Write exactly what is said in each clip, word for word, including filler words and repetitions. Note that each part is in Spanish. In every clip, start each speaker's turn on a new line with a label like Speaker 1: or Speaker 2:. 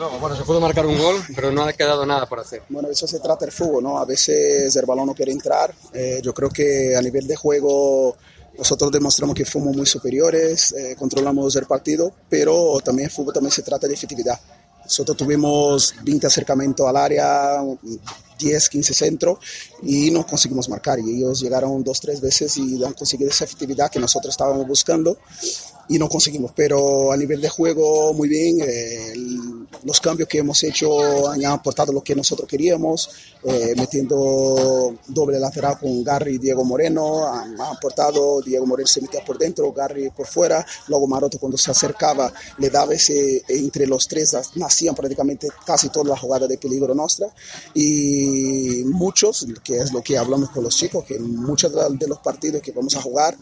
Speaker 1: luego, bueno, se pudo marcar un gol, pero no ha quedado nada por hacer.
Speaker 2: Bueno, eso se trata del fútbol, ¿no? A veces el balón no quiere entrar. Eh, yo creo que a nivel de juego nosotros demostramos que fuimos muy superiores, eh, controlamos el partido, pero también el fútbol también se trata de efectividad. Nosotros tuvimos veinte acercamientos al área, diez, quince centros y no conseguimos marcar. Y ellos llegaron dos, tres veces y no han conseguido esa efectividad que nosotros estábamos buscando y no conseguimos. Pero a nivel de juego, muy bien. Eh, el, los cambios que hemos hecho han aportado lo que nosotros queríamos, eh, metiendo doble lateral con Garry y Diego Moreno. Han, han aportado, Diego Moreno se metía por dentro, Garry por fuera. Luego Maroto, cuando se acercaba, le daba ese, entre los tres nacían prácticamente casi todas las jugadas de peligro nuestra. Y muchos, que es lo que hablamos con los chicos, que muchos de los partidos que vamos a jugar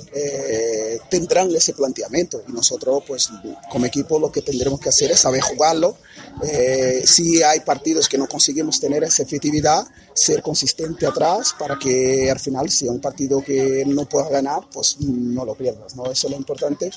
Speaker 2: eh, tendrán ese planteamiento y nosotros pues como equipo lo que tendremos que hacer es saber jugarlo. Eh, si hay partidos que no conseguimos tener esa efectividad, ser consistente atrás para que al final si es un partido que no puedas ganar, pues no lo pierdas, ¿no? Eso es lo importante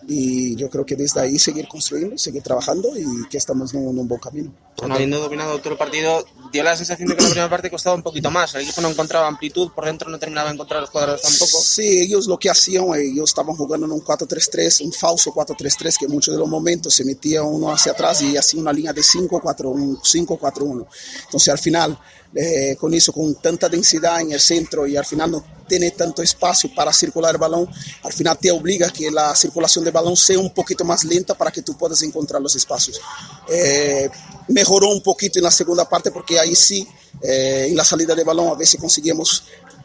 Speaker 2: y yo creo que desde ahí seguir construyendo, seguir trabajando y que estamos en un, en un buen camino.
Speaker 3: Bueno, habiendo dominado todo el partido, dio la sensación de que la primera parte costaba un poquito más. El equipo no encontraba amplitud, por dentro no terminaba de encontrar los cuadros tampoco.
Speaker 2: Sí, ellos lo que hacían, ellos estaban jugando en un cuatro tres tres, un falso cuatro tres tres, que en muchos de los momentos se metía uno hacia atrás y hacía una línea de cinco cuatro uno. Entonces al final, eh, con eso, con tanta densidad en el centro y al final no tiene tanto espacio para circular el balón, al final te obliga a que la circulación del balón sea un poquito más lenta para que tú puedas encontrar los espacios. Eh, mejoró un poquito en la segunda parte porque ahí sí, eh, en la salida de balón a veces conseguimos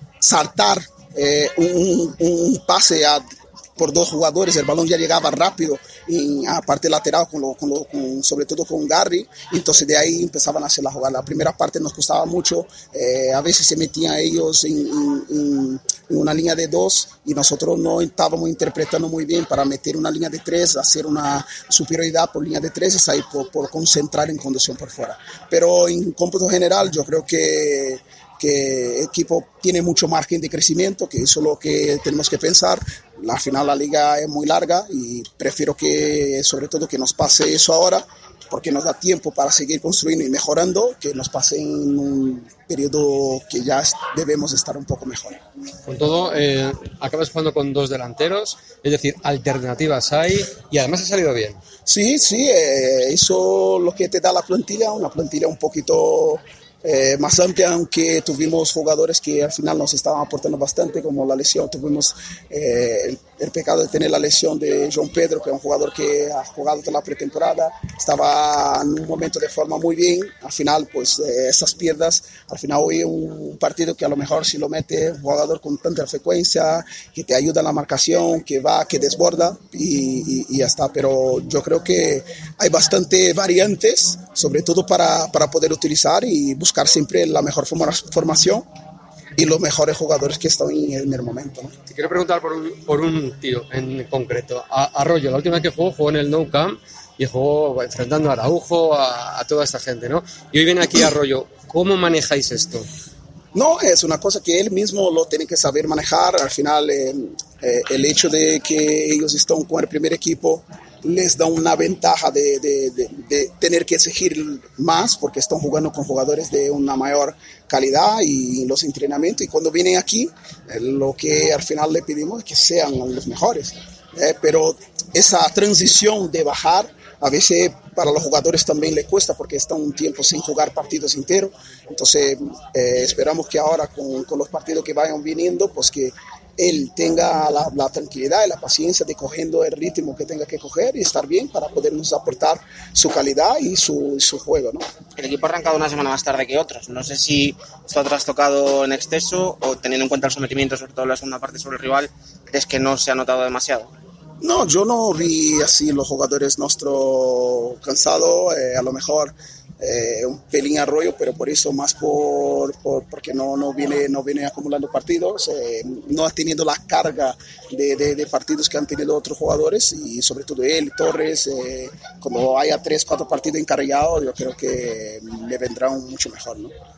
Speaker 2: saltar eh, un, un pase a, por dos jugadores, el balón ya llegaba rápido en la parte lateral, con lo, con lo, con, sobre todo con Garry, entonces de ahí empezaban a hacer la jugada. La primera parte nos costaba mucho, eh, a veces se metían ellos en, en, en una línea de dos y nosotros no estábamos interpretando muy bien para meter una línea de tres, hacer una superioridad por línea de tres y salir por, por concentrar en conducción por fuera. Pero en cómputo general yo creo que que el equipo tiene mucho margen de crecimiento, que eso es lo que tenemos que pensar. Al final la liga es muy larga y prefiero que, sobre todo, que nos pase eso ahora, porque nos da tiempo para seguir construyendo y mejorando, que nos pase en un periodo que ya debemos estar un poco mejor.
Speaker 1: Con todo, eh, acabas jugando con dos delanteros, es decir, alternativas hay y además ha salido bien.
Speaker 2: Sí, sí, eh, eso es lo que te da la plantilla, una plantilla un poquito Eh, más amplia, aunque tuvimos jugadores que al final nos estaban aportando bastante, como la lesión, tuvimos eh, el, el pecado de tener la lesión de João Pedro, que es un jugador que ha jugado toda la pretemporada, estaba en un momento de forma muy bien, al final pues eh, esas pierdas, al final hoy un partido que a lo mejor si lo mete un jugador con tanta frecuencia, que te ayuda en la marcación, que va, que desborda y, y, y ya está, pero yo creo que hay bastante variantes, sobre todo para, para poder utilizar y buscar buscar siempre la mejor formación y los mejores jugadores que están en el momento, ¿no?
Speaker 1: Te quiero preguntar por un, por un tío en concreto. A, Arroyo, la última vez que jugó, jugó en el Nou Camp y jugó enfrentando a Araujo, a, a toda esta gente, ¿no? Y hoy viene aquí Arroyo. ¿Cómo manejáis esto?
Speaker 2: No, es una cosa que él mismo lo tiene que saber manejar. Al final, eh, eh, el hecho de que ellos están con el primer equipo les da una ventaja de, de, de, de tener que exigir más porque están jugando con jugadores de una mayor calidad y los entrenamientos, y cuando vienen aquí eh, lo que al final le pedimos es que sean los mejores, eh, pero esa transición de bajar a veces para los jugadores también le cuesta porque están un tiempo sin jugar partidos enteros, entonces eh, esperamos que ahora con, con los partidos que vayan viniendo pues que él tenga la, la tranquilidad y la paciencia de cogiendo el ritmo que tenga que coger y estar bien para podernos aportar su calidad y su, su juego, ¿no?
Speaker 3: El equipo ha arrancado una semana más tarde que otros. No sé si esto ha trastocado en exceso o, teniendo en cuenta el sometimiento, sobre todo en la segunda parte sobre el rival, ¿crees que no se ha notado demasiado?
Speaker 2: No, yo no vi así los jugadores nuestros cansados, eh, a lo mejor eh, un pelín Arroyo, pero por eso más por, por porque no, no, viene, no viene acumulando partidos, eh, no ha tenido la carga de, de, de partidos que han tenido otros jugadores y sobre todo él, Torres, eh, cuando haya tres, cuatro partidos encargados yo creo que le vendrán mucho mejor, ¿no?